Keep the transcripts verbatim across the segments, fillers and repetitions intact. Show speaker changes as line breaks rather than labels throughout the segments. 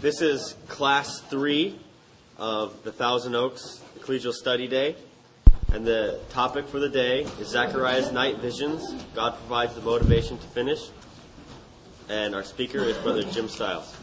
This is class three of the Thousand Oaks Ecclesial Study Day. And the topic for the day is Zechariah's night visions. God provides the motivation to finish. And our speaker is Brother Jim Stiles.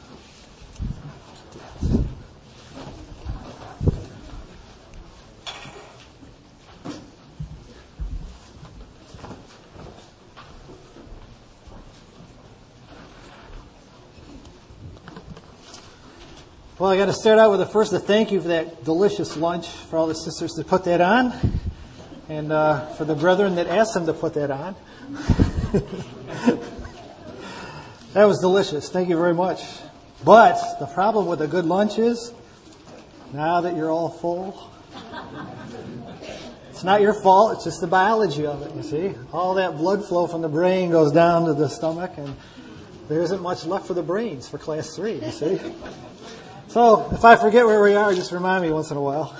Well, I got to start out with a first a thank you for that delicious lunch, for all the sisters that put that on, and uh, for the brethren that asked them to put that on. That was delicious. Thank you very much. But the problem with a good lunch is, now that you're all full, it's not your fault. It's just the biology of it, you see. All that blood flow from the brain goes down to the stomach, and there isn't much left for the brains for class three, you see. So, if I forget where we are, just remind me once in a while.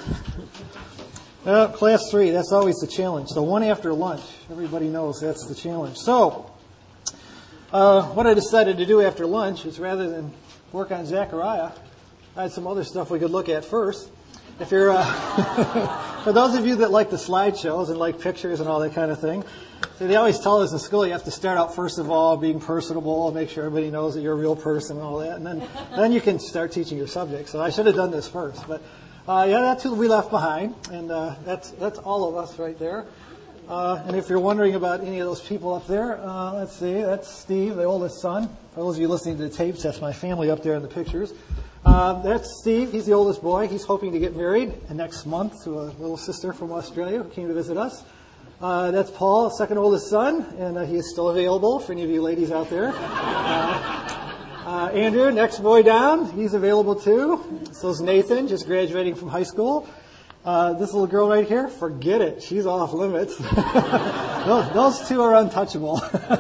Uh, class three, that's always the challenge. The one after lunch, everybody knows that's the challenge. So, uh, what I decided to do after lunch is rather than work on Zechariah, I had some other stuff we could look at first. If you're, uh, for those of you that like the slideshows and like pictures and all that kind of thing, see, they always tell us in school you have to start out first of all being personable and make sure everybody knows that you're a real person and all that, and then then you can start teaching your subject. So I should have done this first, but uh, yeah, that's who we left behind, and uh, that's that's all of us right there. Uh, and if you're wondering about any of those people up there, uh, let's see, that's Steve, the oldest son. For those of you listening to the tapes, that's my family up there in the pictures. Uh, that's Steve. He's the oldest boy. He's hoping to get married next month to a little sister from Australia who came to visit us. Uh, that's Paul, second oldest son, and uh, he is still available for any of you ladies out there. Uh, uh, Andrew, next boy down, he's available too. So is Nathan, just graduating from high school. Uh, this little girl right here, forget it. She's off limits. those, those two are untouchable.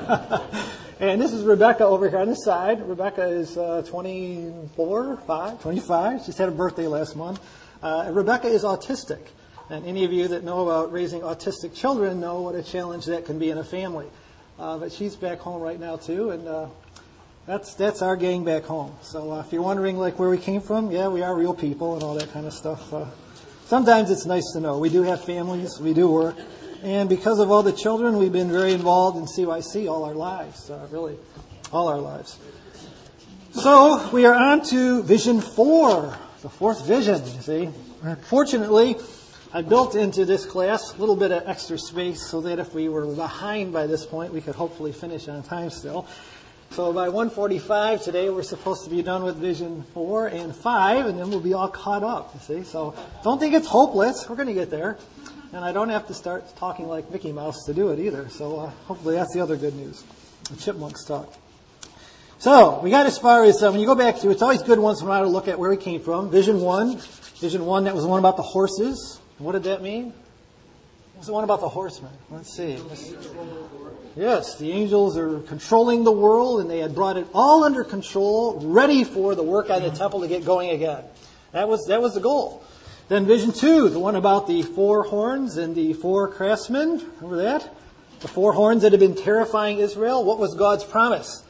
And this is Rebecca over here on the side. Rebecca is uh, twenty-four, five, twenty-five. She's had a birthday last month. Uh, Rebecca is autistic. And any of you that know about raising autistic children know what a challenge that can be in a family. Uh, but she's back home right now too, and uh, that's that's our gang back home. So uh, if you're wondering like where we came from, yeah, we are real people and all that kind of stuff. Uh, sometimes it's nice to know. We do have families, we do work, and because of all the children, we've been very involved in C Y C all our lives, uh, really, all our lives. So we are on to Vision four, the fourth vision, you see. Fortunately, I built into this class a little bit of extra space so that if we were behind by this point, we could hopefully finish on time still. So by one forty-five today, we're supposed to be done with Vision four and five, and then we'll be all caught up, you see. So don't think it's hopeless. We're going to get there. And I don't have to start talking like Mickey Mouse to do it either. So uh, hopefully that's the other good news. The chipmunks talk. So we got as far as, uh, when you go back to, it's always good once in a while to look at where we came from. Vision one. Vision one, that was the one about the horses. What did that mean? What was the one about the horsemen? Let's see. Yes, the angels are controlling the world, and they had brought it all under control, ready for the work on the temple to get going again. That was that was the goal. Then Vision two, the one about the four horns and the four craftsmen. Remember that? The four horns that had been terrifying Israel. What was God's promise?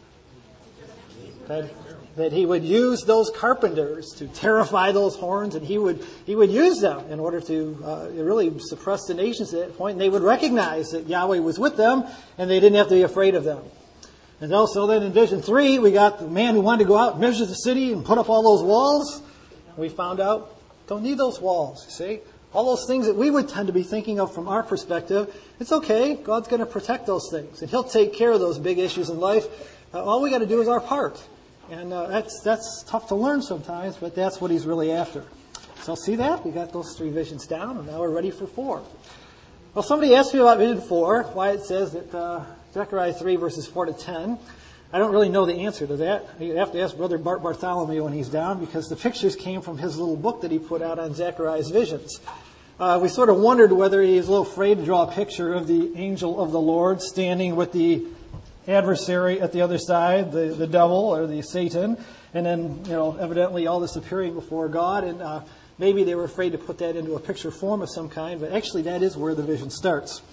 That that he would use those carpenters to terrify those horns, and he would he would use them in order to uh, really suppress the nations at that point, and they would recognize that Yahweh was with them, and they didn't have to be afraid of them. And also then in Vision three, we got the man who wanted to go out and measure the city and put up all those walls. And we found out, don't need those walls, you see. All those things that we would tend to be thinking of from our perspective, it's okay, God's going to protect those things, and He'll take care of those big issues in life. Uh, all we got to do is our part. And uh, that's that's tough to learn sometimes, but that's what he's really after. So see that? We got those three visions down, and now we're ready for four. Well, somebody asked me about Vision four, why it says that uh, Zechariah three, verses four to ten. I don't really know the answer to that. You have to ask Brother Bart Bartholomew when he's down, because the pictures came from his little book that he put out on Zechariah's visions. Uh, we sort of wondered whether he was a little afraid to draw a picture of the angel of the Lord standing with the adversary at the other side, the, the devil or the Satan, and then, you know, evidently all this appearing before God, and uh, maybe they were afraid to put that into a picture form of some kind, but actually that is where the vision starts.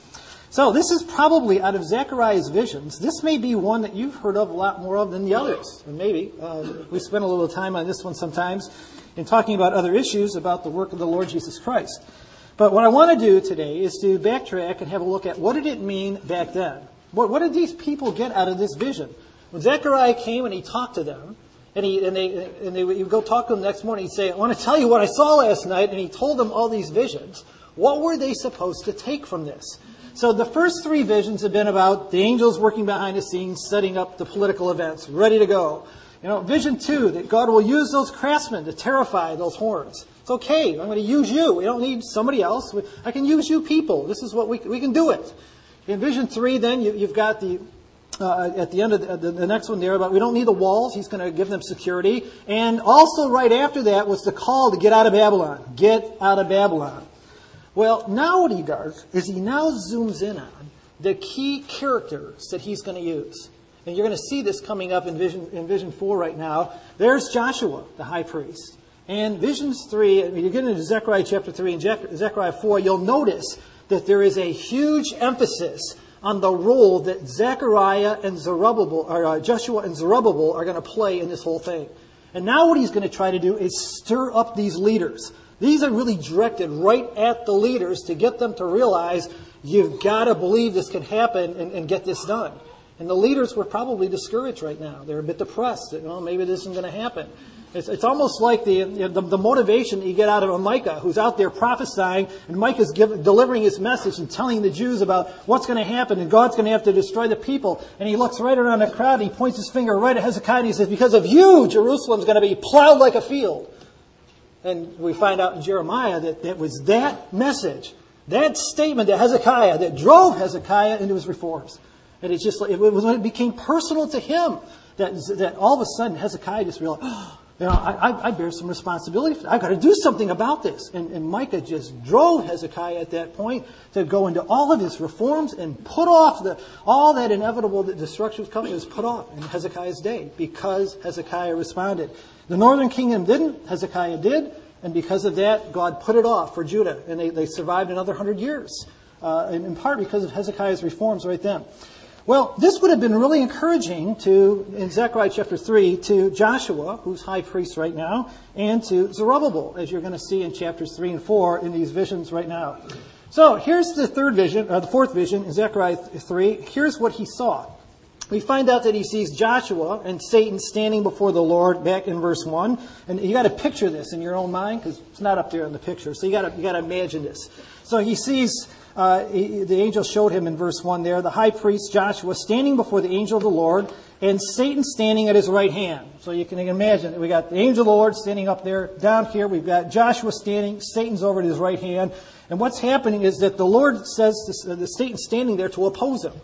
So this is probably, out of Zechariah's visions, this may be one that you've heard of a lot more of than the others. And maybe. Uh, we spend a little time on this one sometimes in talking about other issues about the work of the Lord Jesus Christ. But what I want to do today is to backtrack and have a look at what did it mean back then? What, what did these people get out of this vision? When Zechariah came and he talked to them, and he and they and they would go talk to him the next morning, he'd say, I want to tell you what I saw last night, and he told them all these visions. What were they supposed to take from this? So the first three visions have been about the angels working behind the scenes, setting up the political events, ready to go. You know, vision two, that God will use those craftsmen to terrify those horns. It's okay. I'm going to use you. We don't need somebody else. I can use you people. This is what we we can do it. In vision three, then you, you've got the uh, at the end of the, the, the next one there about we don't need the walls. He's going to give them security. And also right after that was the call to get out of Babylon. Get out of Babylon. Well, now what he does is he now zooms in on the key characters that he's going to use. And you're going to see this coming up in vision in vision four right now. There's Joshua, the high priest. And visions three, when you get into Zechariah chapter three and Zechariah four, you'll notice that there is a huge emphasis on the role that Zechariah and Zerubbabel, or uh, Joshua and Zerubbabel are going to play in this whole thing. And now what he's going to try to do is stir up these leaders. These are really directed right at the leaders to get them to realize you've got to believe this can happen and, and get this done. And the leaders were probably discouraged right now. They're a bit depressed that, well, maybe this isn't going to happen. It's, it's almost like the, the the motivation that you get out of a Micah who's out there prophesying, and Micah's give, delivering his message and telling the Jews about what's going to happen, and God's going to have to destroy the people. And he looks right around the crowd, and he points his finger right at Hezekiah, and he says, because of you, Jerusalem's going to be plowed like a field. And we find out in Jeremiah that it was that message, that statement to Hezekiah that drove Hezekiah into his reforms. And it's just like, it was when it became personal to him that, that all of a sudden Hezekiah just realized, oh, you know, I, I bear some responsibility. I've got to do something about this. And, and Micah just drove Hezekiah at that point to go into all of his reforms and put off the all that inevitable that destruction was coming. It was put off in Hezekiah's day because Hezekiah responded. The northern kingdom didn't. Hezekiah did. And because of that, God put it off for Judah. And they, they survived another hundred years. Uh, in part because of Hezekiah's reforms right then. Well, this would have been really encouraging to, in Zechariah chapter three, to Joshua, who's high priest right now, and to Zerubbabel, as you're going to see in chapters three and four in these visions right now. So here's the third vision, or the fourth vision in Zechariah three. Here's what he saw. We find out that he sees Joshua and Satan standing before the Lord back in verse one. And you got to picture this in your own mind because it's not up there in the picture. So you got to you got to imagine this. So he sees uh, he, the angel showed him in verse one there, the high priest Joshua standing before the angel of the Lord and Satan standing at his right hand. So you can imagine that we got the angel of the Lord standing up there. Down here we've got Joshua standing, Satan's over at his right hand. And what's happening is that the Lord says to, uh, the Satan's standing there to oppose him.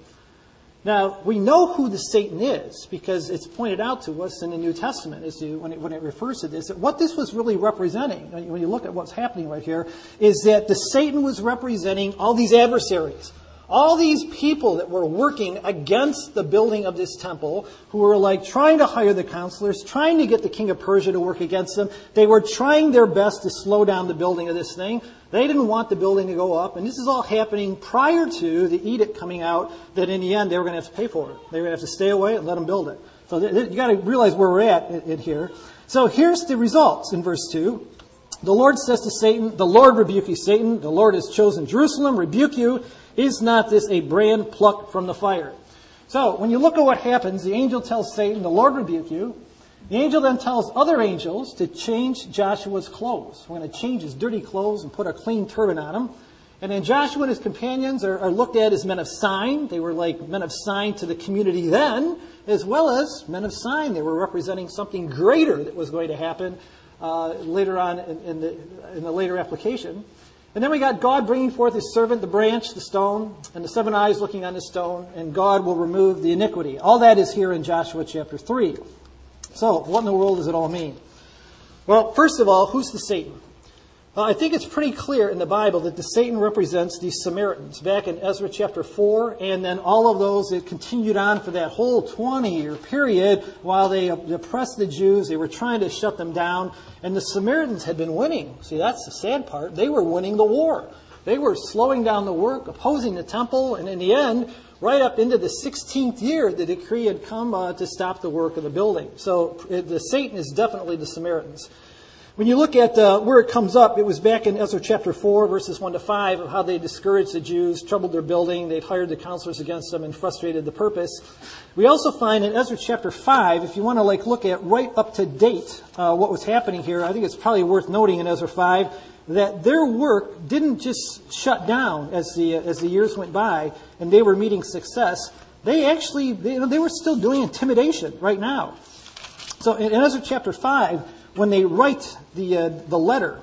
Now, we know who the Satan is because it's pointed out to us in the New Testament as to when it, when it refers to this. What this was really representing, when you look at what's happening right here, is that the Satan was representing all these adversaries. All these people that were working against the building of this temple, who were like trying to hire the counselors, trying to get the king of Persia to work against them. They were trying their best to slow down the building of this thing. They didn't want the building to go up. And this is all happening prior to the edict coming out that in the end they were going to have to pay for it. They were going to have to stay away and let them build it. So you got to realize where we're at in, in here. So here's the results in verse two. The Lord says to Satan, the Lord rebuke you, Satan. The Lord has chosen Jerusalem, rebuke you. Is not this a brand plucked from the fire? So when you look at what happens, the angel tells Satan, the Lord rebuke you. The angel then tells other angels to change Joshua's clothes. We're going to change his dirty clothes and put a clean turban on him. And then Joshua and his companions are, are looked at as men of sign. They were like men of sign to the community then, as well as men of sign. They were representing something greater that was going to happen uh, later on in, in, the, in the later application. And then we got God bringing forth his servant, the branch, the stone, and the seven eyes looking on the stone, and God will remove the iniquity. All that is here in Joshua chapter three. So, what in the world does it all mean? Well, first of all, who's the Satan? Well, I think it's pretty clear in the Bible that the Satan represents the Samaritans. Back in Ezra chapter four, and then all of those that continued on for that whole twenty-year period while they oppressed the Jews. They were trying to shut them down, and the Samaritans had been winning. See, that's the sad part. They were winning the war. They were slowing down the work, opposing the temple, and in the end, right up into the sixteenth year, the decree had come uh, to stop the work of the building. So it, the Satan is definitely the Samaritans. When you look at uh, where it comes up, it was back in Ezra chapter four, verses one to five, of how they discouraged the Jews, troubled their building, they'd hired the counselors against them, and frustrated the purpose. We also find in Ezra chapter five, if you want to like look at right up to date uh, what was happening here, I think it's probably worth noting in Ezra five that their work didn't just shut down as the as the years went by and they were meeting success. They actually they, you know, they were still doing intimidation right now. So in, in Ezra chapter five, when they write the uh, the letter,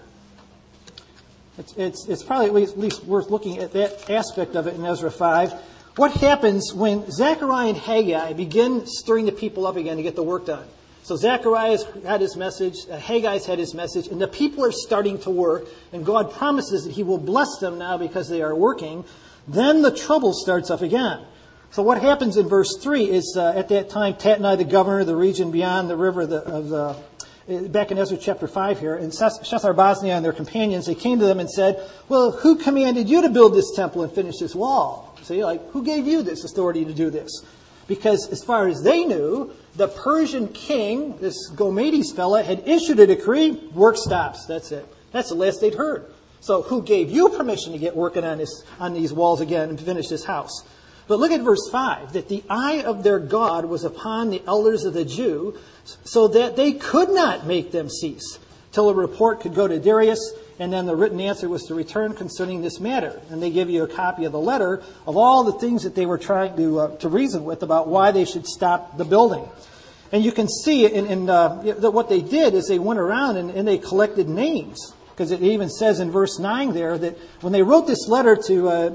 it's, it's it's probably at least, at least worth looking at that aspect of it in Ezra five. What happens when Zechariah and Haggai begin stirring the people up again to get the work done? So Zechariah's had his message, uh, Haggai's had his message, and the people are starting to work, and God promises that He will bless them now because they are working. Then the trouble starts up again. So what happens in verse three is, uh, at that time, Tatnai, the governor of the region beyond the river the, of the, back in Ezra chapter five here, and Shethar-Bozniah and their companions, they came to them and said, well, who commanded you to build this temple and finish this wall? See, like, who gave you this authority to do this? Because as far as they knew, the Persian king, this Gomades fella, had issued a decree, work stops. That's it. That's the last they'd heard. So who gave you permission to get working on this, on these walls again and finish this house? But look at verse five, that the eye of their God was upon the elders of the Jew, so that they could not make them cease, till a report could go to Darius, and then the written answer was to return concerning this matter. And they give you a copy of the letter of all the things that they were trying to uh, to reason with about why they should stop the building. And you can see in, in uh, that what they did is they went around and, and they collected names. Because it even says in verse nine there that when they wrote this letter to uh,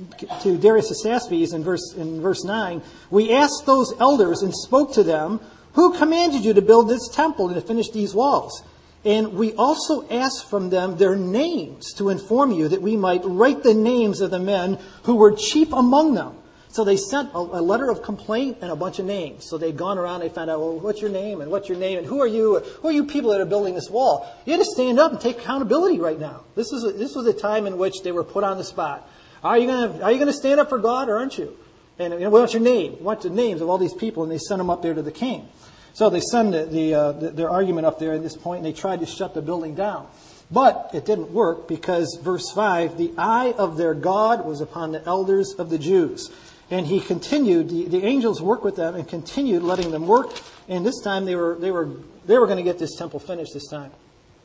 to Darius Asaspes in verse in verse nine, we asked those elders and spoke to them, who commanded you to build this temple and to finish these walls? And we also asked from them their names to inform you that we might write the names of the men who were chief among them. So they sent a, a letter of complaint and a bunch of names. So they'd gone around, they found out, well, what's your name and what's your name and who are you? Who are you people that are building this wall? You had to stand up and take accountability right now. This is a, this was a time in which they were put on the spot. Are you going to are you going to stand up for God or aren't you? And you know, what's your name? What's the names of all these people? And they sent them up there to the king. So they send the, the, uh, the, their argument up there at this point, and they tried to shut the building down. But it didn't work because, verse five, the eye of their God was upon the elders of the Jews. And he continued, the, the angels worked with them and continued letting them work. And this time they were they were they were going to get this temple finished this time.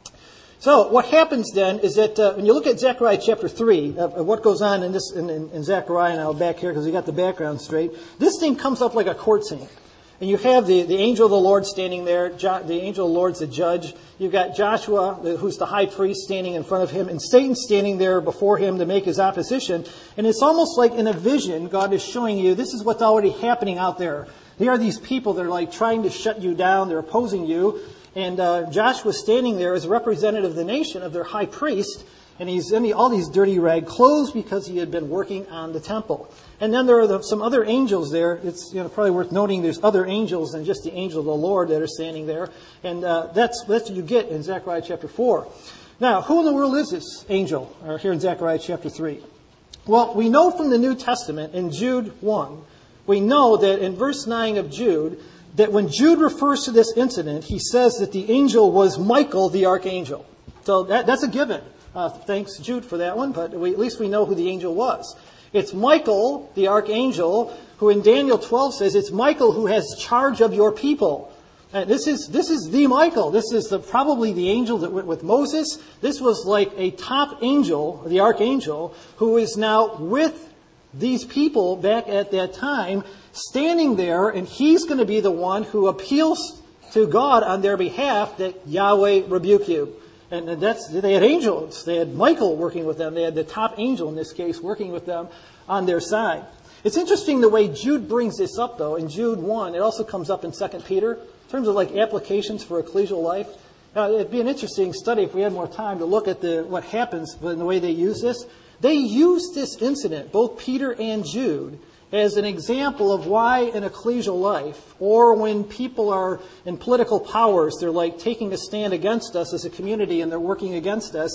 So what happens then is that uh, when you look at Zechariah chapter three, of, of what goes on in this in, in, in Zechariah, and I'll back here because we got the background straight. This thing comes up like a court scene. And you have the, the angel of the Lord standing there. Jo- the angel of the Lord's the judge. You've got Joshua, who's the high priest, standing in front of him. And Satan standing there before him to make his opposition. And it's almost like in a vision, God is showing you, this is what's already happening out there. Here are these people that are like trying to shut you down. They're opposing you. And uh, Joshua's standing there as a representative of the nation, of their high priest. And he's in the, all these dirty rag clothes because he had been working on the temple. And then there are the, some other angels there. It's you know probably worth noting there's other angels than just the angel of the Lord that are standing there. And uh, that's that's what you get in Zechariah chapter four. Now, who in the world is this angel? Or here in Zechariah chapter three. Well, we know from the New Testament in Jude one, we know that in verse nine of Jude, that when Jude refers to this incident, he says that the angel was Michael the archangel. So that, that's a given. Uh, thanks, Jude, for that one, but we, at least we know who the angel was. It's Michael, the archangel, who in Daniel twelve says it's Michael who has charge of your people. And this is this is the Michael. This is the, probably the angel that went with Moses. This was like a top angel, the archangel, who is now with these people back at that time, standing there, and he's going to be the one who appeals to God on their behalf that Yahweh rebuke you. And that's, they had angels. They had Michael working with them. They had the top angel in this case working with them on their side. It's interesting the way Jude brings this up, though. In Jude one, it also comes up in Second Peter in terms of like applications for ecclesial life. Now, it'd be an interesting study if we had more time to look at the what happens in the way they use this. They use this incident, both Peter and Jude, as an example of why in ecclesial life, or when people are in political powers, they're like taking a stand against us as a community and they're working against us,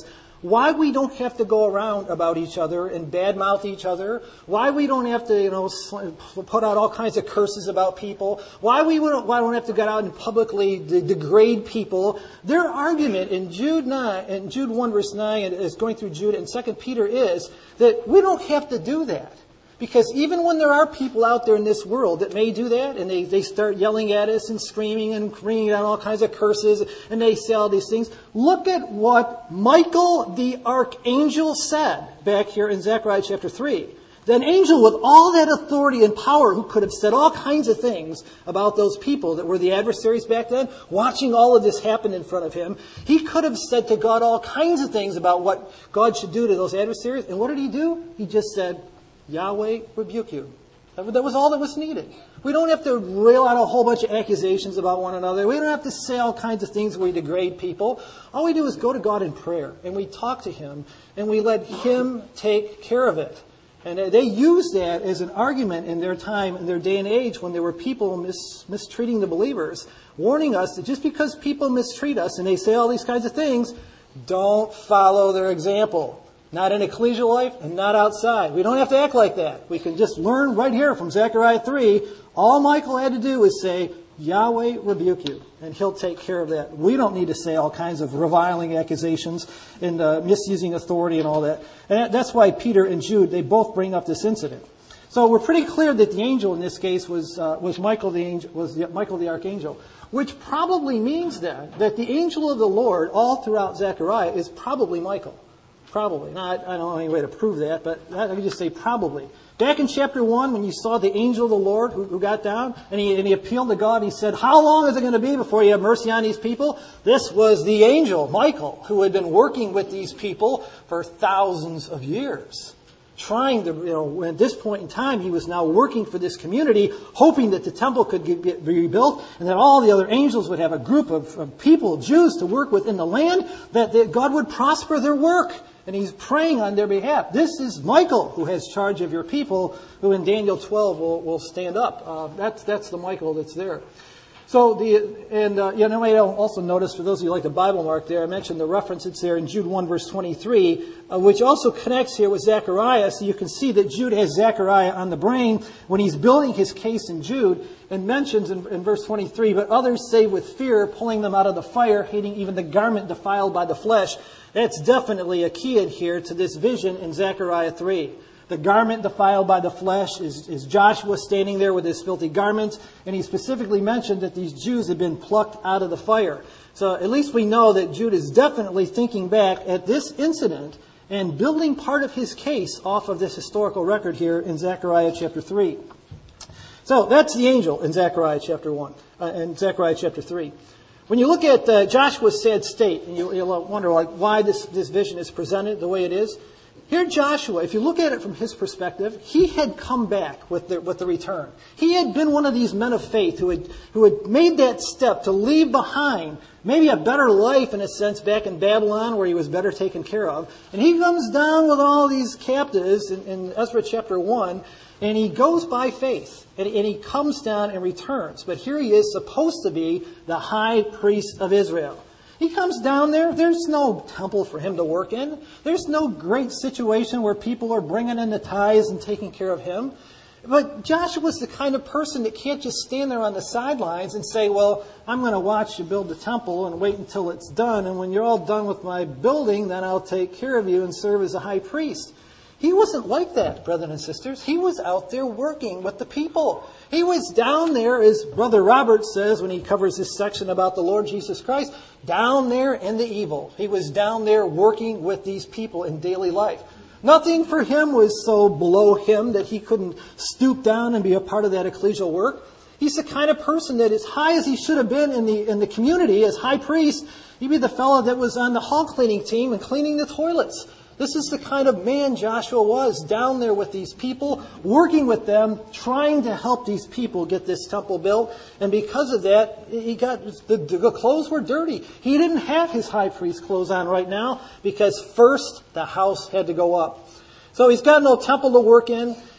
why we don't have to go around about each other and badmouth each other, why we don't have to, you know, put out all kinds of curses about people, why we don't, why we don't have to get out and publicly de- degrade people. Their argument in Jude nine, in Jude one verse nine, and is going through Jude and Second Peter is that we don't have to do that. Because even when there are people out there in this world that may do that, and they, they start yelling at us and screaming and bringing down all kinds of curses, and they say all these things, look at what Michael the archangel said back here in Zechariah chapter three. An angel with all that authority and power who could have said all kinds of things about those people that were the adversaries back then, watching all of this happen in front of him, he could have said to God all kinds of things about what God should do to those adversaries. And what did he do? He just said, Yahweh rebuke you. That was all that was needed. We don't have to rail out a whole bunch of accusations about one another. We don't have to say all kinds of things where we degrade people. All we do is go to God in prayer, and we talk to Him, and we let Him take care of it. And they used that as an argument in their time, in their day and age, when there were people mis- mistreating the believers, warning us that just because people mistreat us and they say all these kinds of things, don't follow their example. Not in ecclesial life and not outside. We don't have to act like that. We can just learn right here from Zechariah three. All Michael had to do was say, Yahweh rebuke you. And He'll take care of that. We don't need to say all kinds of reviling accusations and uh, misusing authority and all that. And that's why Peter and Jude, they both bring up this incident. So we're pretty clear that the angel in this case was uh, was Michael the angel, was the, Michael the archangel, which probably means then that the angel of the Lord all throughout Zechariah is probably Michael. Probably. Now, I, I don't know any way to prove that, but let me just say probably. Back in chapter one, when you saw the angel of the Lord who, who got down, and he, and he appealed to God, and he said, how long is it going to be before you have mercy on these people? This was the angel, Michael, who had been working with these people for thousands of years. Trying to, you know, at this point in time, he was now working for this community, hoping that the temple could get, get rebuilt, and that all the other angels would have a group of, of people, Jews, to work with in the land, that, that God would prosper their work. And he's praying on their behalf. This is Michael who has charge of your people, who in Daniel twelve will, will stand up. Uh, that's that's the Michael that's there. So the and uh, you know, I also notice, for those of you who like the Bible mark there, I mentioned the reference. It's there in Jude one verse twenty-three, uh, which also connects here with Zechariah. So you can see that Jude has Zechariah on the brain when he's building his case in Jude, and mentions in, in verse twenty-three, but others say with fear, pulling them out of the fire, hating even the garment defiled by the flesh. That's definitely a key here to this vision in Zechariah three. The garment defiled by the flesh is, is Joshua standing there with his filthy garments, and he specifically mentioned that these Jews had been plucked out of the fire. So at least we know that Jude is definitely thinking back at this incident and building part of his case off of this historical record here in Zechariah chapter three. So that's the angel in Zechariah chapter one, uh, and Zechariah chapter three. When you look at uh, Joshua's sad state, and you, you'll wonder like why this, this vision is presented the way it is. Here Joshua, if you look at it from his perspective, he had come back with the, with the return. He had been one of these men of faith who had, who had made that step to leave behind maybe a better life in a sense back in Babylon where he was better taken care of. And he comes down with all these captives in, in Ezra chapter one, and he goes by faith. And, and he comes down and returns. But here he is supposed to be the high priest of Israel. He comes down there. There's no temple for him to work in. There's no great situation where people are bringing in the tithes and taking care of him. But Joshua's the kind of person that can't just stand there on the sidelines and say, well, I'm going to watch you build the temple and wait until it's done. And when you're all done with my building, then I'll take care of you and serve as a high priest. He wasn't like that, brothers and sisters. He was out there working with the people. He was down there, as Brother Robert says when he covers this section about the Lord Jesus Christ, down there in the evil. He was down there working with these people in daily life. Nothing for him was so below him that he couldn't stoop down and be a part of that ecclesial work. He's the kind of person that, as high as he should have been in the in the community as high priest, he'd be the fellow that was on the hall cleaning team and cleaning the toilets. This is the kind of man Joshua was, down there with these people, working with them, trying to help these people get this temple built. And because of that, he got the, the clothes were dirty. He didn't have his high priest clothes on right now because first the house had to go up. So he's got no temple to work in.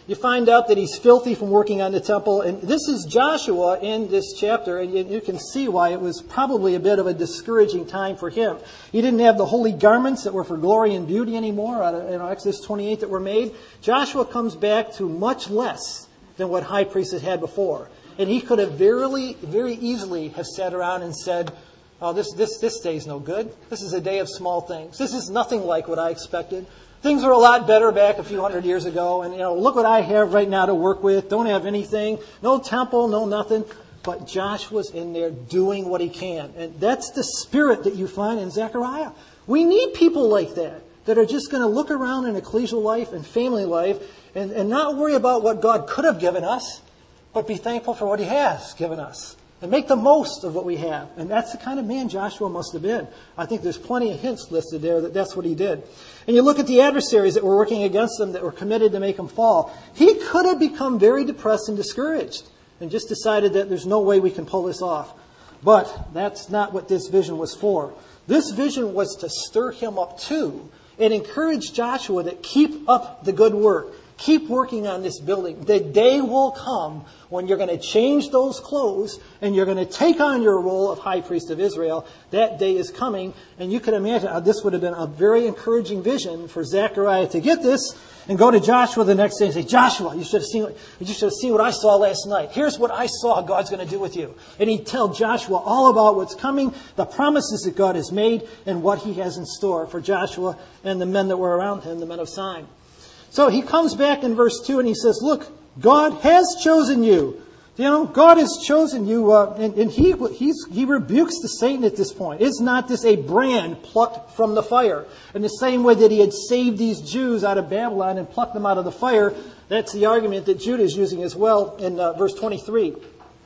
You find out that he's filthy from working on the temple. And this is Joshua in this chapter, and you, you can see why it was probably a bit of a discouraging time for him. He didn't have the holy garments that were for glory and beauty anymore out of you know, Exodus twenty-eight that were made. Joshua comes back to much less than what high priests had had before. And he could have very, very easily have sat around and said, oh, this, this, this day's no good. This is a day of small things. This is nothing like what I expected. Things were a lot better back a few hundred years ago. And, you know, look what I have right now to work with. Don't have anything. No temple, no nothing. But Joshua's in there doing what he can. And that's the spirit that you find in Zechariah. We need people like that, that are just going to look around in ecclesial life and family life and, and not worry about what God could have given us, but be thankful for what he has given us. And make the most of what we have. And that's the kind of man Joshua must have been. I think there's plenty of hints listed there that that's what he did. And you look at the adversaries that were working against him, that were committed to make him fall. He could have become very depressed and discouraged and just decided that there's no way we can pull this off. But that's not what this vision was for. This vision was to stir him up too and encourage Joshua that keep up the good work. Keep working on this building. The day will come when you're going to change those clothes and you're going to take on your role of high priest of Israel. That day is coming. And you can imagine how this would have been a very encouraging vision for Zechariah to get this and go to Joshua the next day and say, Joshua, you should have seen what, you should have seen what I saw last night. Here's what I saw God's going to do with you. And he'd tell Joshua all about what's coming, the promises that God has made, and what he has in store for Joshua and the men that were around him, the men of Sin. So he comes back in verse two and he says, look, God has chosen you. You know, God has chosen you. Uh, and and he, he's, he rebukes the Satan at this point. Is not this a brand plucked from the fire? In the same way that he had saved these Jews out of Babylon and plucked them out of the fire, that's the argument that Judah is using as well in uh, verse twenty-three.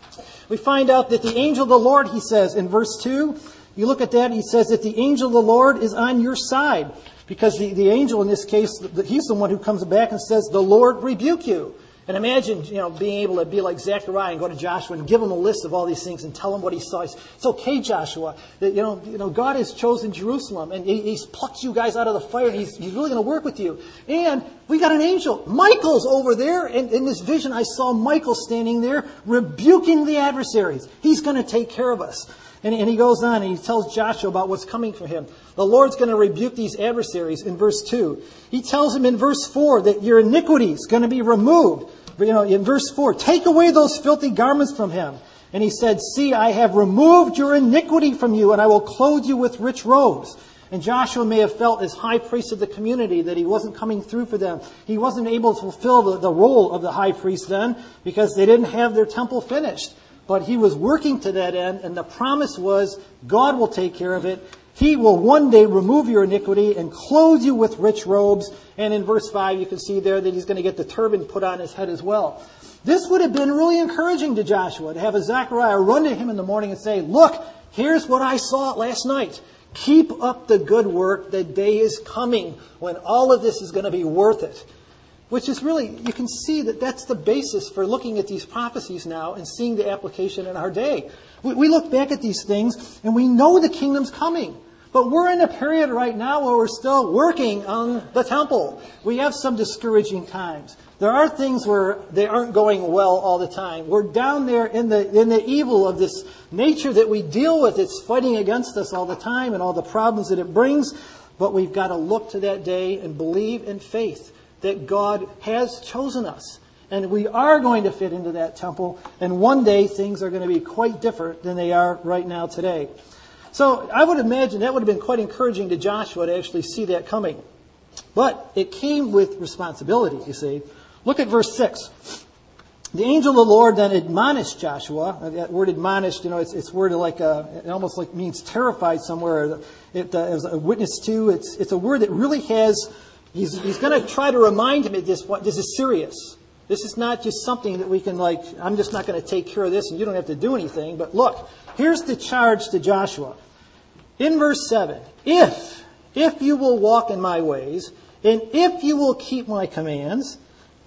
We find out that the angel of the Lord, he says in verse two, you look at that, he says that the angel of the Lord is on your side. Because the, the angel in this case, he's the one who comes back and says, the Lord rebuke you. And imagine, you know, being able to be like Zechariah and go to Joshua and give him a list of all these things and tell him what he saw. It's okay, Joshua, that, you know, you know, God has chosen Jerusalem and he, he's plucked you guys out of the fire and he's, he's really going to work with you. And we got an angel. Michael's over there. And in this vision, I saw Michael standing there rebuking the adversaries. He's going to take care of us. And, and he goes on and he tells Joshua about what's coming for him. The Lord's going to rebuke these adversaries in verse two. He tells him in verse four that your iniquity is going to be removed. You know, in verse four, take away those filthy garments from him. And he said, see, I have removed your iniquity from you and I will clothe you with rich robes. And Joshua may have felt as high priest of the community that he wasn't coming through for them. He wasn't able to fulfill the, the role of the high priest then because they didn't have their temple finished. But he was working to that end, and the promise was God will take care of it. He will one day remove your iniquity and clothe you with rich robes. And in verse five, you can see there that he's going to get the turban put on his head as well. This would have been really encouraging to Joshua, to have a Zechariah run to him in the morning and say, look, here's what I saw last night. Keep up the good work. The day is coming when all of this is going to be worth it. Which is really, you can see that that's the basis for looking at these prophecies now and seeing the application in our day. We, we look back at these things and we know the kingdom's coming. But we're in a period right now where we're still working on the temple. We have some discouraging times. There are things where they aren't going well all the time. We're down there in the in the evil of this nature that we deal with. It's fighting against us all the time and all the problems that it brings. But we've got to look to that day and believe in faith that God has chosen us. And we are going to fit into that temple. And one day things are going to be quite different than they are right now today. So I would imagine that would have been quite encouraging to Joshua to actually see that coming. But it came with responsibility, you see. Look at verse six. The angel of the Lord then admonished Joshua. That word admonished, you know, it's it's word like a, it almost like means terrified somewhere. It uh, as a witness to. It's it's a word that really has. He's he's going to try to remind him at this point. This is serious. This is not just something that we can like. I'm just not going to take care of this, and you don't have to do anything. But look, here's the charge to Joshua. In verse seven, if if you will walk in my ways, and if you will keep my commands,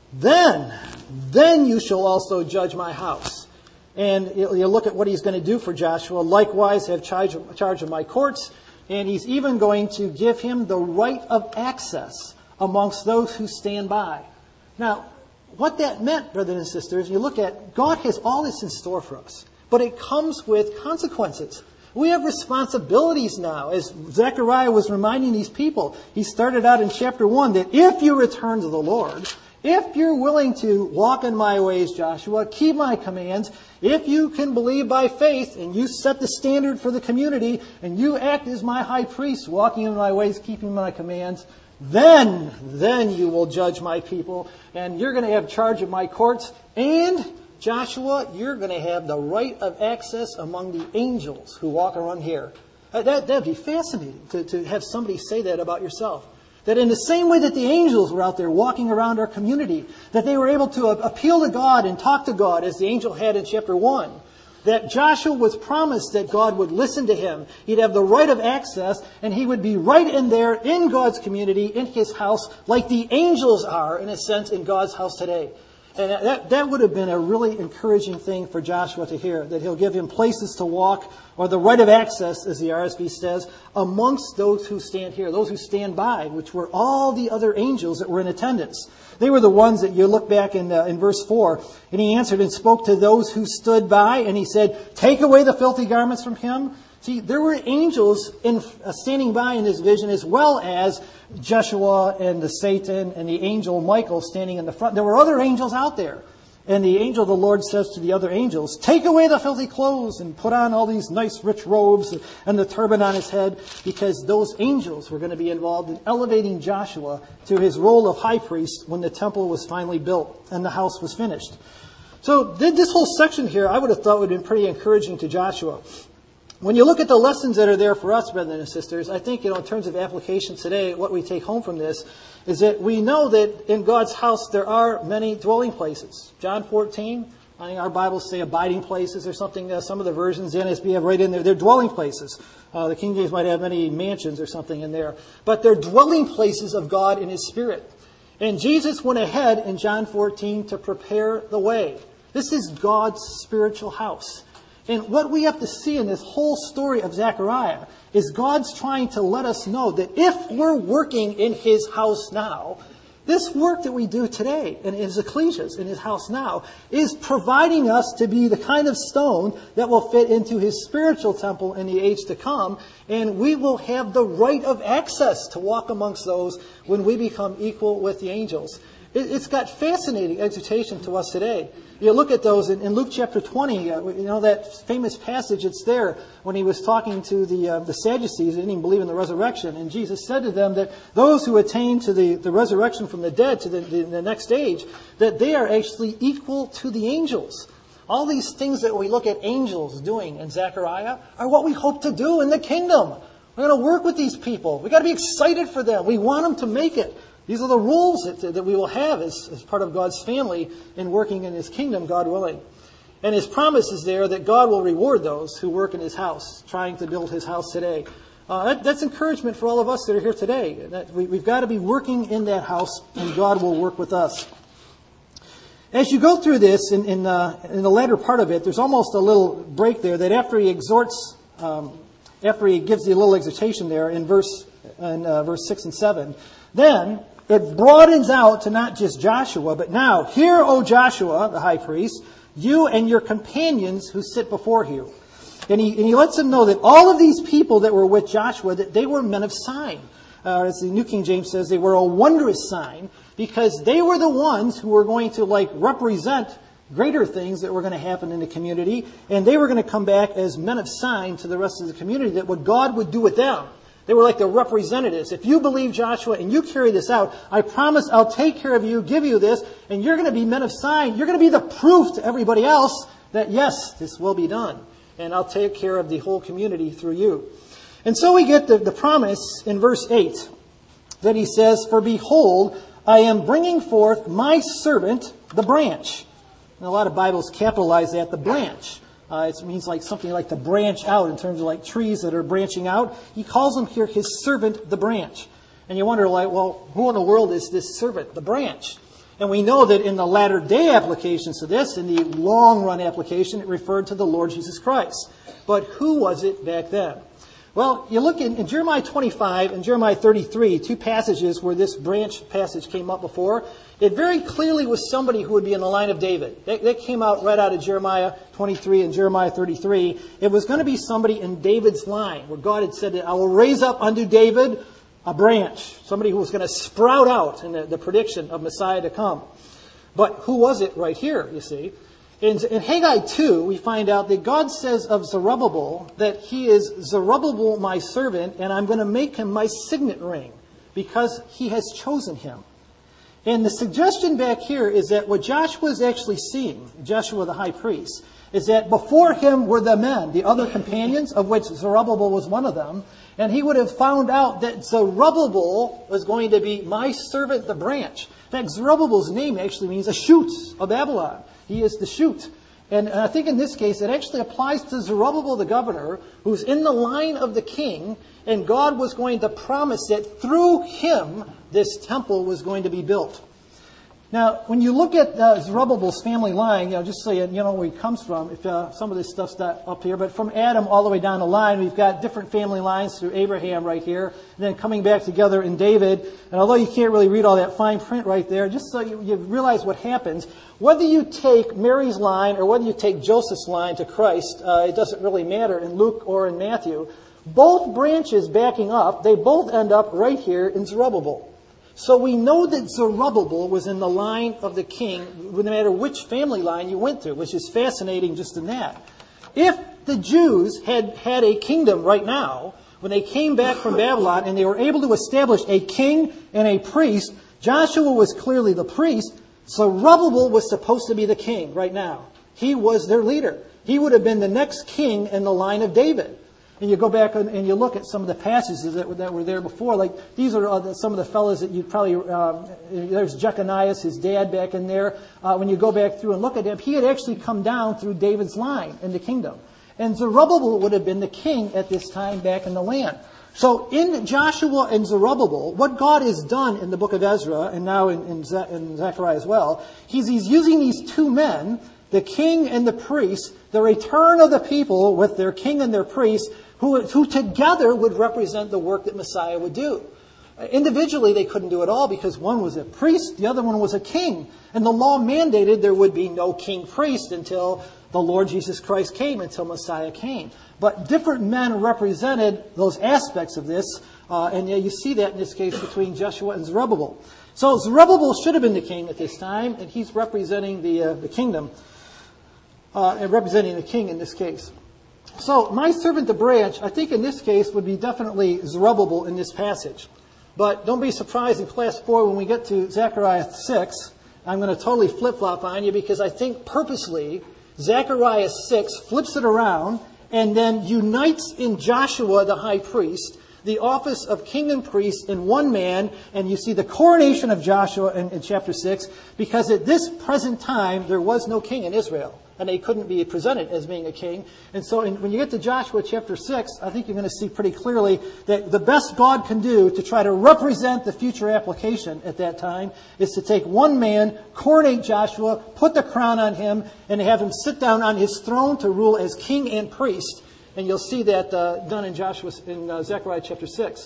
then then you shall also judge my house. And you look at what he's going to do for Joshua. Likewise, have charge of, charge of my courts. And he's even going to give him the right of access amongst those who stand by. Now, what that meant, brothers and sisters, you look at, God has all this in store for us, but it comes with consequences. We have responsibilities now. As Zechariah was reminding these people, he started out in chapter one that if you return to the Lord, if you're willing to walk in my ways, Joshua, keep my commands, if you can believe by faith and you set the standard for the community and you act as my high priest, walking in my ways, keeping my commands, then, then you will judge my people and you're going to have charge of my courts. And Joshua, you're going to have the right of access among the angels who walk around here. That, that'd be fascinating to, to have somebody say that about yourself. That in the same way that the angels were out there walking around our community, that they were able to appeal to God and talk to God as the angel had in chapter one, that Joshua was promised that God would listen to him. He'd have the right of access, and he would be right in there in God's community, in his house, like the angels are, in a sense, in God's house today. And that, that would have been a really encouraging thing for Joshua to hear, that he'll give him places to walk, or the right of access, as the R S V says, amongst those who stand here, those who stand by, which were all the other angels that were in attendance. They were the ones that you look back in, uh, in verse four, and he answered and spoke to those who stood by, and he said, take away the filthy garments from him. See, there were angels in, uh, standing by in this vision, as well as Joshua and the Satan and the angel Michael standing in the front. There were other angels out there. And the angel of the Lord says to the other angels, take away the filthy clothes and put on all these nice rich robes and the turban on his head, because those angels were going to be involved in elevating Joshua to his role of high priest when the temple was finally built and the house was finished. So this whole section here, I would have thought would have been pretty encouraging to Joshua. When you look at the lessons that are there for us, brothers and sisters, I think, you know, in terms of application today, what we take home from this is that we know that in God's house there are many dwelling places. John fourteen, I think our Bibles say abiding places or something. Uh, some of the versions, the N S B have right in there. They're dwelling places. Uh, the King James might have many mansions or something in there. But they're dwelling places of God in His Spirit. And Jesus went ahead in John fourteen to prepare the way. This is God's spiritual house. And what we have to see in this whole story of Zechariah is God's trying to let us know that if we're working in His house now, this work that we do today in His ecclesias, in His house now, is providing us to be the kind of stone that will fit into His spiritual temple in the age to come. And we will have the right of access to walk amongst those when we become equal with the angels. It's got fascinating exhortation to us today. You look at those in, in Luke chapter twenty, uh, you know, that famous passage, it's there when he was talking to the uh, the Sadducees, they didn't even believe in the resurrection. And Jesus said to them that those who attain to the, the resurrection from the dead, to the, the, the next stage, that they are actually equal to the angels. All these things that we look at angels doing in Zechariah are what we hope to do in the kingdom. We're going to work with these people. We've got to be excited for them. We want them to make it. These are the rules that, that we will have as, as part of God's family in working in His kingdom, God willing. And His promise is there that God will reward those who work in His house, trying to build His house today. Uh, that, that's encouragement for all of us that are here today. That we, we've got to be working in that house, and God will work with us. As you go through this, in, in, uh, in the latter part of it, there's almost a little break there that after he exhorts, um, after he gives the little exhortation there in verse, in, uh, verse six and seven, then it broadens out to not just Joshua, but now, hear, O Joshua, the high priest, you and your companions who sit before you. And he, and he lets them know that all of these people that were with Joshua, that they were men of sign. Uh, as the New King James says, they were a wondrous sign, because they were the ones who were going to like represent greater things that were going to happen in the community. And they were going to come back as men of sign to the rest of the community, that what God would do with them. They were like the representatives. If you believe Joshua and you carry this out, I promise I'll take care of you, give you this, and you're going to be men of sign. You're going to be the proof to everybody else that, yes, this will be done. And I'll take care of the whole community through you. And so we get the, the promise in verse eight that he says, for behold, I am bringing forth my servant, the branch. And a lot of Bibles capitalize that, the branch. Uh, it means like something like to branch out in terms of like trees that are branching out. He calls him here his servant, the branch. And you wonder, like, well, who in the world is this servant, the branch? And we know that in the latter day applications to this, in the long run application, it referred to the Lord Jesus Christ. But who was it back then? Well, you look in, in Jeremiah twenty-five and Jeremiah thirty-three, two passages where this branch passage came up before. It very clearly was somebody who would be in the line of David. That, that came out right out of Jeremiah twenty-three and Jeremiah thirty-three. It was going to be somebody in David's line, where God had said that I will raise up unto David a branch, somebody who was going to sprout out in the, the prediction of Messiah to come. But who was it right here, you see? In, in Haggai two, we find out that God says of Zerubbabel that he is Zerubbabel, my servant, and I'm going to make him my signet ring because he has chosen him. And the suggestion back here is that what Joshua is actually seeing, Joshua the high priest, is that before him were the men, the other companions, of which Zerubbabel was one of them, and he would have found out that Zerubbabel was going to be my servant, the branch. In fact, Zerubbabel's name actually means a shoot of Babylon. He is the shoot. And I think in this case, it actually applies to Zerubbabel the governor, who's in the line of the king, and God was going to promise that through him, this temple was going to be built. Now, when you look at uh, Zerubbabel's family line, you know, just so you know where he comes from, if uh, some of this stuff's not up here, but from Adam all the way down the line, we've got different family lines through Abraham right here, and then coming back together in David. And although you can't really read all that fine print right there, just so you, you realize what happens, whether you take Mary's line or whether you take Joseph's line to Christ, uh, it doesn't really matter in Luke or in Matthew. Both branches backing up, they both end up right here in Zerubbabel. So we know that Zerubbabel was in the line of the king, no matter which family line you went through, which is fascinating just in that. If the Jews had had a kingdom right now, when they came back from Babylon and they were able to establish a king and a priest, Joshua was clearly the priest, Zerubbabel was supposed to be the king right now. He was their leader. He would have been the next king in the line of David. And you go back and you look at some of the passages that were, that were there before. Like, these are uh, some of the fellows that you'd probably, um, there's Jeconiah, his dad back in there. Uh, when you go back through and look at him, he had actually come down through David's line in the kingdom. And Zerubbabel would have been the king at this time back in the land. So in Joshua and Zerubbabel, what God has done in the book of Ezra, and now in, in, Ze- in Zechariah as well, he's, he's using these two men, the king and the priest, the return of the people with their king and their priest, who, who together would represent the work that Messiah would do. Uh, individually, they couldn't do it all because one was a priest, the other one was a king. And the law mandated there would be no king-priest until the Lord Jesus Christ came, until Messiah came. But different men represented those aspects of this, uh, and yeah, you see that in this case between Joshua and Zerubbabel. So Zerubbabel should have been the king at this time, and he's representing the uh, the kingdom, uh, and representing the king in this case. So, my servant the branch, I think in this case would be definitely Zerubbabel in this passage. But don't be surprised in class four when we get to Zechariah six. I'm going to totally flip-flop on you because I think purposely Zechariah six flips it around and then unites in Joshua the high priest the office of king and priest in one man. And you see the coronation of Joshua in, in chapter six because at this present time there was no king in Israel. And they couldn't be presented as being a king. And so in, when you get to Joshua chapter six, I think you're going to see pretty clearly that the best God can do to try to represent the future application at that time is to take one man, coronate Joshua, put the crown on him, and have him sit down on his throne to rule as king and priest. And you'll see that uh, done in Joshua in uh, Zechariah chapter six.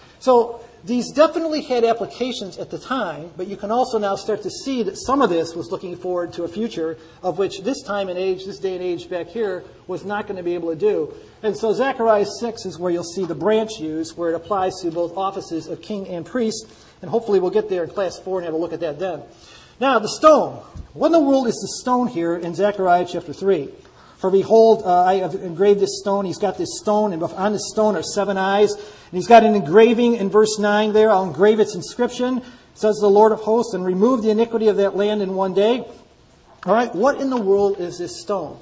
So these definitely had applications at the time, but you can also now start to see that some of this was looking forward to a future of which this time and age, this day and age back here, was not going to be able to do. And so Zechariah six is where you'll see the branch used, where it applies to both offices of king and priest. And hopefully we'll get there in class four and have a look at that then. Now, the stone. What in the world is the stone here in Zechariah chapter three? For behold, uh, I have engraved this stone. He's got this stone, and on this stone are seven eyes. And he's got an engraving in verse nine there. I'll engrave its inscription, says the Lord of hosts, and remove the iniquity of that land in one day. All right, what in the world is this stone?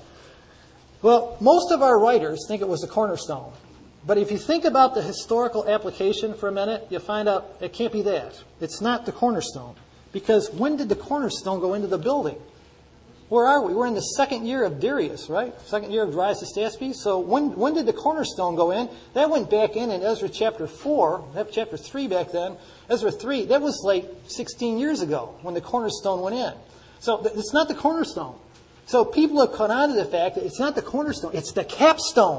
Well, most of our writers think it was the cornerstone. But if you think about the historical application for a minute, you'll find out it can't be that. It's not the cornerstone. Because when did the cornerstone go into the building? Where are we? We're in the second year of Darius, right? Second year of Darius Hystaspes. So when when did the cornerstone go in? That went back in in Ezra chapter four, chapter three back then. Ezra three, that was like sixteen years ago when the cornerstone went in. So it's not the cornerstone. So people have caught on to the fact that it's not the cornerstone, it's the capstone.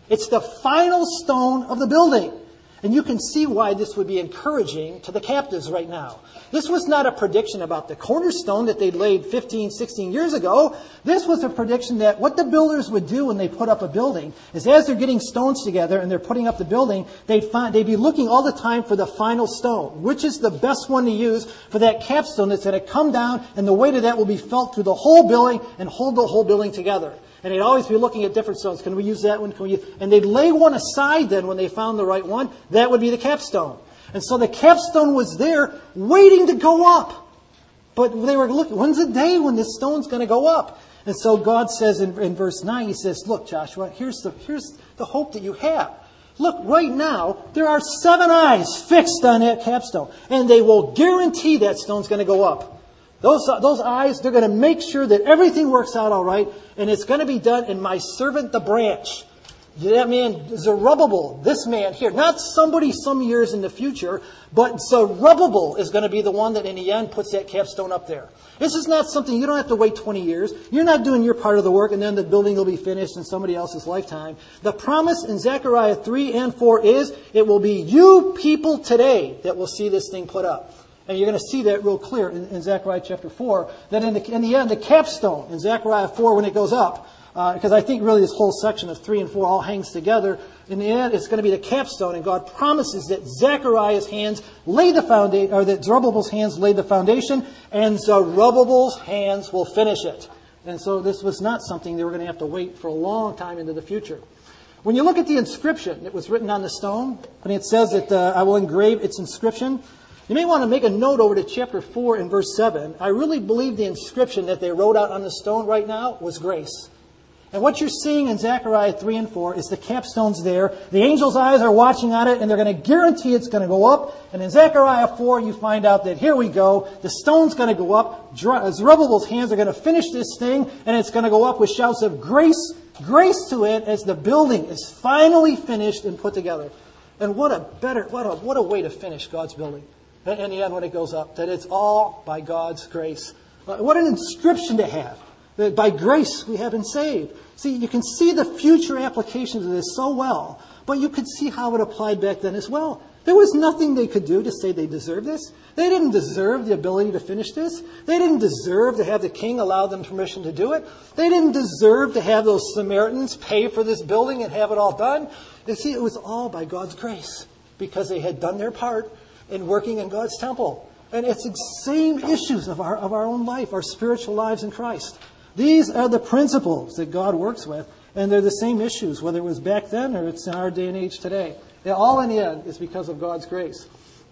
It's the final stone of the building. And you can see why this would be encouraging to the captives right now. This was not a prediction about the cornerstone that they'd laid fifteen, sixteen years ago. This was a prediction that what the builders would do when they put up a building is as they're getting stones together and they're putting up the building, they'd find, they'd be looking all the time for the final stone, which is the best one to use for that capstone that's going to come down, and the weight of that will be felt through the whole building and hold the whole building together. And they'd always be looking at different stones. Can we use that one? Can we use? And they'd lay one aside then when they found the right one. That would be the capstone. And so the capstone was there waiting to go up. But they were looking, when's the day when this stone's going to go up? And so God says in, in verse nine, He says, look, Joshua, here's the, here's the hope that you have. Look, right now, there are seven eyes fixed on that capstone. And they will guarantee that stone's going to go up. Those, those eyes, they're going to make sure that everything works out all right, and it's going to be done in my servant the branch. That man, Zerubbabel, this man here, not somebody some years in the future, but Zerubbabel is going to be the one that in the end puts that capstone up there. This is not something, you don't have to wait twenty years. You're not doing your part of the work and then the building will be finished in somebody else's lifetime. The promise in Zechariah three and four is, it will be you people today that will see this thing put up. And you're going to see that real clear in, in Zechariah chapter four, that in the, in the end, the capstone in Zechariah four, when it goes up, uh, because I think really this whole section of three and four all hangs together, in the end, it's going to be the capstone, and God promises that Zechariah's hands lay the foundation, or that Zerubbabel's hands laid the foundation, and Zerubbabel's hands will finish it. And so this was not something they were going to have to wait for a long time into the future. When you look at the inscription that was written on the stone, when it says that uh, I will engrave its inscription, you may want to make a note over to chapter four and verse seven. I really believe the inscription that they wrote out on the stone right now was grace. And what you're seeing in Zechariah three and four is the capstone's there. The angel's eyes are watching on it, and they're going to guarantee it's going to go up. And in Zechariah four, you find out that here we go. The stone's going to go up. Zerubbabel's hands are going to finish this thing, and it's going to go up with shouts of grace, grace to it as the building is finally finished and put together. And what a better, what a, what a way to finish God's building. In the end, when it goes up, that it's all by God's grace. What an inscription to have. That by grace we have been saved. See, you can see the future applications of this so well, but you could see how it applied back then as well. There was nothing they could do to say they deserve this. They didn't deserve the ability to finish this. They didn't deserve to have the king allow them permission to do it. They didn't deserve to have those Samaritans pay for this building and have it all done. You see, it was all by God's grace because they had done their part in working in God's temple. And it's the same issues of our of our own life, our spiritual lives in Christ. These are the principles that God works with, and they're the same issues, whether it was back then or it's in our day and age today. They all in the end is because of God's grace.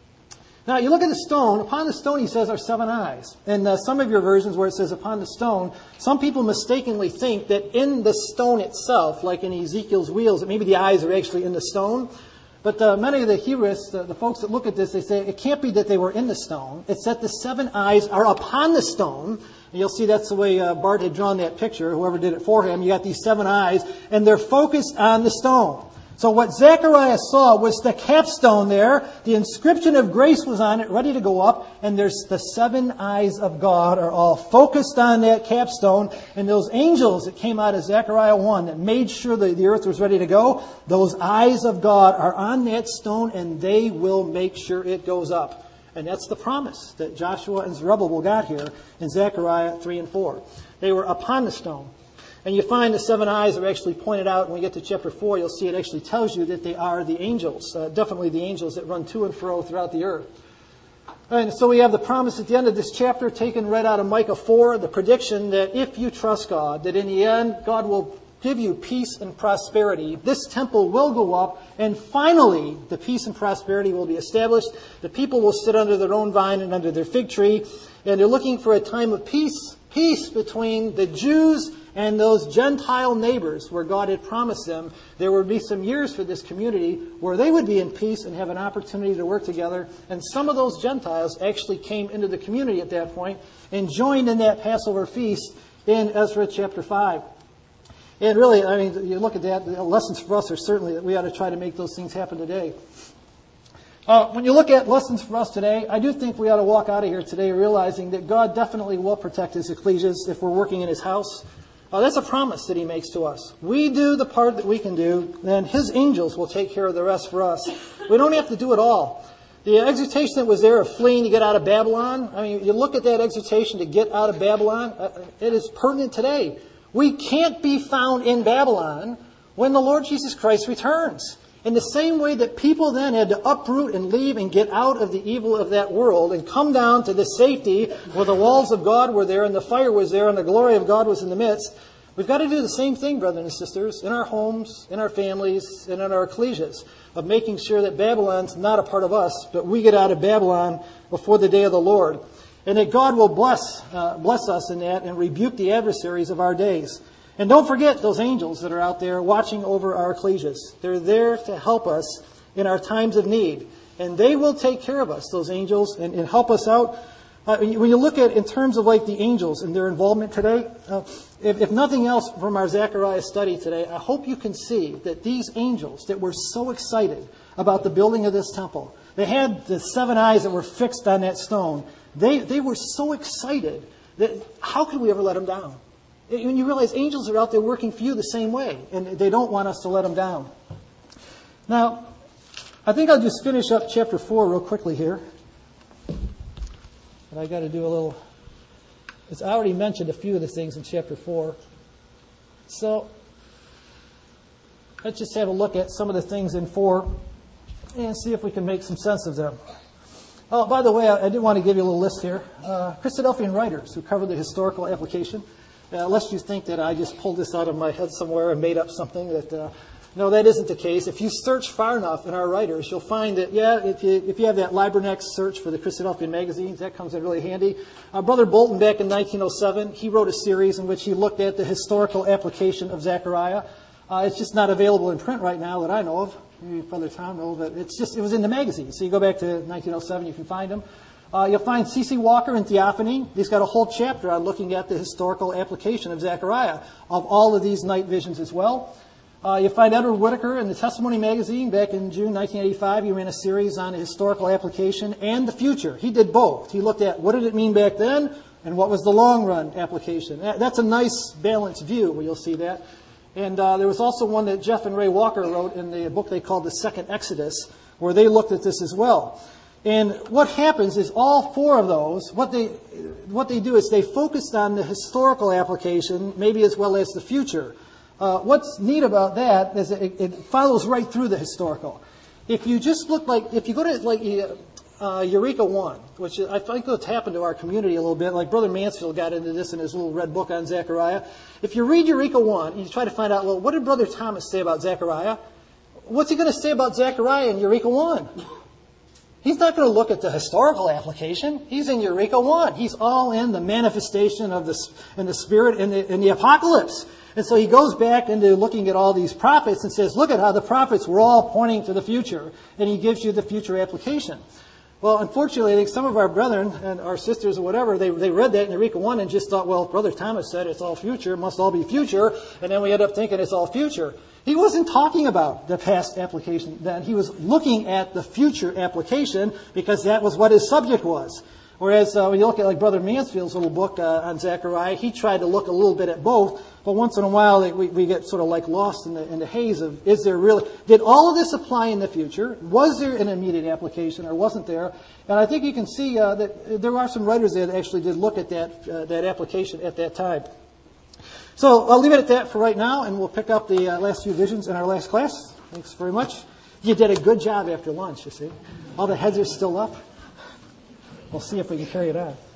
Now, you look at the stone. Upon the stone, he says, are seven eyes. And uh, some of your versions where it says upon the stone, some people mistakenly think that in the stone itself, like in Ezekiel's wheels, that maybe the eyes are actually in the stone. But uh, many of the Hebrists, uh, the folks that look at this, they say it can't be that they were in the stone. It's that the seven eyes are upon the stone. And you'll see that's the way uh, Bart had drawn that picture, whoever did it for him. You got these seven eyes, and they're focused on the stone. So what Zechariah saw was the capstone there. The inscription of grace was on it, ready to go up. And there's the seven eyes of God are all focused on that capstone. And those angels that came out of Zechariah one that made sure that the earth was ready to go, those eyes of God are on that stone, and they will make sure it goes up. And that's the promise that Joshua and Zerubbabel got here in Zechariah three and four. They were upon the stone. And you find the seven eyes are actually pointed out. When we get to chapter four, you'll see it actually tells you that they are the angels. Uh, definitely the angels that run to and fro throughout the earth. And so we have the promise at the end of this chapter taken right out of Micah four, the prediction that if you trust God, that in the end, God will give you peace and prosperity. This temple will go up, and finally the peace and prosperity will be established. The people will sit under their own vine and under their fig tree, and they're looking for a time of peace, peace between the Jews and those Gentile neighbors where God had promised them there would be some years for this community where they would be in peace and have an opportunity to work together. And some of those Gentiles actually came into the community at that point and joined in that Passover feast in Ezra chapter five. And really, I mean, you look at that, the lessons for us are certainly that we ought to try to make those things happen today. Uh, when you look at lessons for us today, I do think we ought to walk out of here today realizing that God definitely will protect His ecclesias if we're working in His house. Uh, that's a promise that he makes to us. We do the part that we can do, then his angels will take care of the rest for us. We don't have to do it all. The exhortation that was there of fleeing to get out of Babylon, I mean, you look at that exhortation to get out of Babylon, uh, it is pertinent today. We can't be found in Babylon when the Lord Jesus Christ returns. In the same way that people then had to uproot and leave and get out of the evil of that world and come down to the safety where the walls of God were there and the fire was there and the glory of God was in the midst, we've got to do the same thing, brothers and sisters, in our homes, in our families, and in our ecclesias, of making sure that Babylon's not a part of us, but we get out of Babylon before the day of the Lord. And that God will bless, uh, bless us in that and rebuke the adversaries of our days. And don't forget those angels that are out there watching over our ecclesias. They're there to help us in our times of need. And they will take care of us, those angels, and, and help us out. Uh, when you look at in terms of like the angels and their involvement today, uh, if, if nothing else from our Zechariah study today, I hope you can see that these angels that were so excited about the building of this temple, they had the seven eyes that were fixed on that stone. They, they were so excited that how could we ever let them down? When you realize angels are out there working for you the same way, and they don't want us to let them down. Now, I think I'll just finish up chapter four real quickly here. But I got to do a little. It's I already mentioned a few of the things in chapter four. So let's just have a look at some of the things in four and see if we can make some sense of them. Oh, by the way, I, I did want to give you a little list here. Uh, Christadelphian writers who cover the historical application. Uh, lest you think that I just pulled this out of my head somewhere and made up something. That uh, no, that isn't the case. If you search far enough in our writers, you'll find that, yeah, if you, if you have that Libranex search for the Christadelphian magazines, that comes in really handy. Uh, Brother Bolton, back in nineteen oh seven, he wrote a series in which he looked at the historical application of Zechariah. Uh, it's just not available in print right now that I know of. Maybe Brother Tom knows, but it's just, it was in the magazine. So you go back to nineteen oh seven, you can find them. Uh, you'll find C C Walker in Theophany. He's got a whole chapter on looking at the historical application of Zechariah of all of these night visions as well. Uh, you'll find Edward Whitaker in the Testimony magazine back in June nineteen eighty-five. He ran a series on the historical application and the future. He did both. He looked at what did it mean back then and what was the long run application. That, that's a nice balanced view where you'll see that. And uh, there was also one that Jeff and Ray Walker wrote in the book they called The Second Exodus, where they looked at this as well. And what happens is all four of those, what they what they do is they focused on the historical application, maybe as well as the future. Uh, what's neat about that is it, it follows right through the historical. If you just look like, if you go to like uh, Eureka one, which I think what's happened to our community a little bit, like Brother Mansfield got into this in his little red book on Zechariah. If you read Eureka one and you try to find out, well, what did Brother Thomas say about Zechariah? What's he going to say about Zechariah in Eureka one? He's not going to look at the historical application. He's in Eureka one. He's all in the manifestation of the, in the Spirit in the, in the apocalypse. And so he goes back into looking at all these prophets and says, look at how the prophets were all pointing to the future. And he gives you the future application. Well, unfortunately, I think some of our brethren and our sisters or whatever, they they read that in Eureka one and just thought, well, Brother Thomas said it's all future, it must all be future. And then we end up thinking it's all future. He wasn't talking about the past application then. He was looking at the future application because that was what his subject was. Whereas uh, when you look at like Brother Mansfield's little book uh, on Zechariah, he tried to look a little bit at both. But once in a while, we, we get sort of like lost in the, in the haze of, is there really, did all of this apply in the future? Was there an immediate application or wasn't there? And I think you can see uh, that there are some writers that actually did look at that, uh, that application at that time. So I'll leave it at that for right now, and we'll pick up the uh, last few visions in our last class. Thanks very much. You did a good job after lunch, you see. All the heads are still up. We'll see if we can carry it on.